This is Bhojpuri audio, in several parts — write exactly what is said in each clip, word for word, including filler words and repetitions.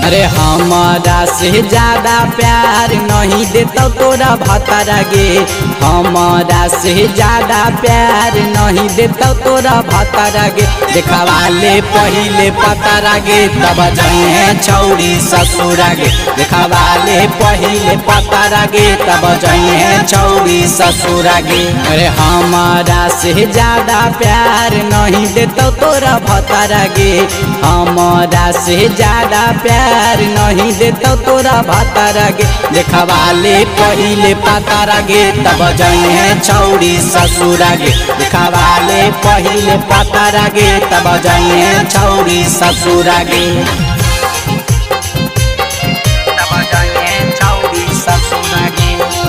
अरे हमारा से ज्यादा प्यार नहीं देता तोरा भतारा गे, हमारा से ज्यादा प्यार नहीं देता तोरा भतारा गे। देखावाले पहिले पतारा गे तब जाए छौरी ससुरा गे, देखावाले पहिले पतारा गे तब जाए छौरी ससुरा गे। अरे हमारा से ज्यादा प्यार नहीं देता तोरा भतारा गे, हमारा से ज्यादा प्यार नहीं देता तोरा भतारा गे। देखावाले पहिले पतारा गे तब जाए छौरी ससुरा गे, देखावाले पहिले पतारा गे तब जाए छौरी ससुरा गे, तब जाए छौरी ससुरा गे।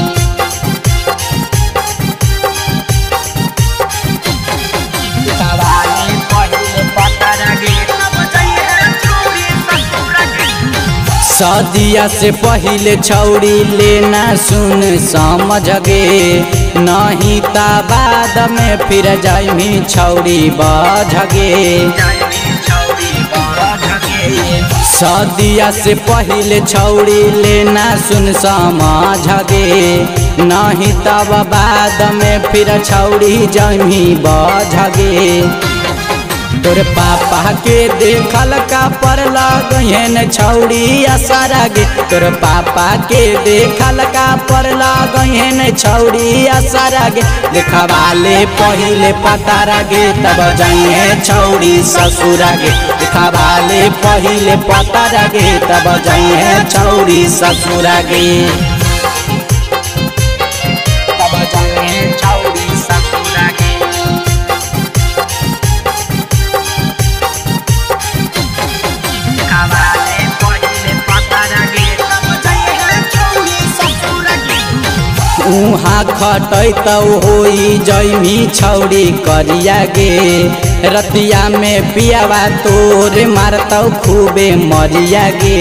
देखावाले पहिले पतारा गे तब जाए छौरी ससुरा गे। सदिया से पहिले छौरी लेना सुन समझ गे, नहीं ता बाद में फिर जाइमी छौरी बझ गे। सदिया से पहिले छौरी लेना सुन समझ गे, नहीं तब बाद में फिर छौरी जाइमी बझ गे। तोरे पापा के देखल का पर लगन छौरी असरा गे, तोरे पापा के देखल का पर लगन छौरी असरा गे। देखावाले पहिले पतारा गे तब जाए छौरी ससुरा गे, देखावाले पहिले पतारा गे तब जाए छौरी ससुरा गे, तब जाए छौरी ससुरा गे। उहाँ खटैत होई जैमी छौरी करिया गे, रतिया में पियावा तोरे मारतौ खूबे मरिया गे।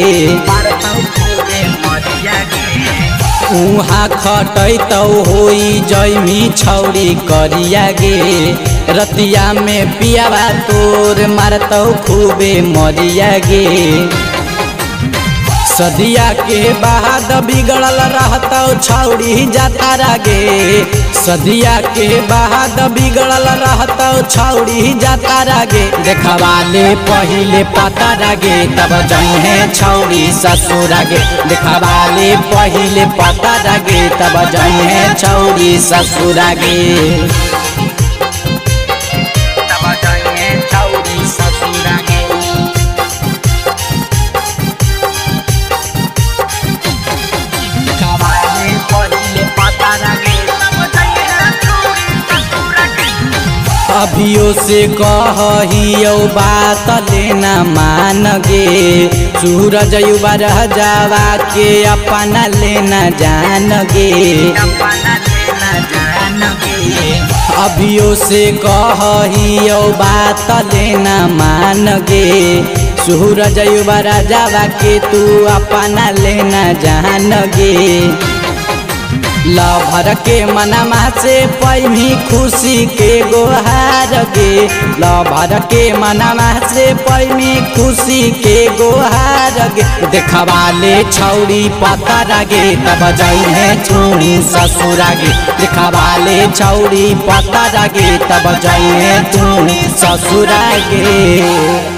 उहाँ खटैत होई जैमी छौरी करिया गे, रतिया में पियावा तोरे मारतौ खूबे मरिया गे। सदिया के बाद बिगड़ल रहता छौरी जातारा गे, सदिया के बाद बिगड़ल रहता छौरी जातारा गे। देखावाले पहिले पतारा गे तब जाए छौरी ससुरा गे, देखावाले पहिले पतारा गे तब जाए छौरी ससुरा गे, तब जाए छौरी ससुरा गे। अभियो से कहियो बात लेना मान गे, सूरज युवा रह जावा के अपना लेना जान गे। अभियो से कहियो बात लेना मान गे, सूरज युवा रह जावा के तू अपना लेना जान गे। लभर के मनमा से पैमी खुशी के गोहार गे, लभर के मनमा से पैमी खुशी के गोहार गे। देखावाले छौरी पतारा गे तब जाए छौरी ससुरा गे, देखावाले छौरी पतारा गे तब जाए छौरी ससुरा गे।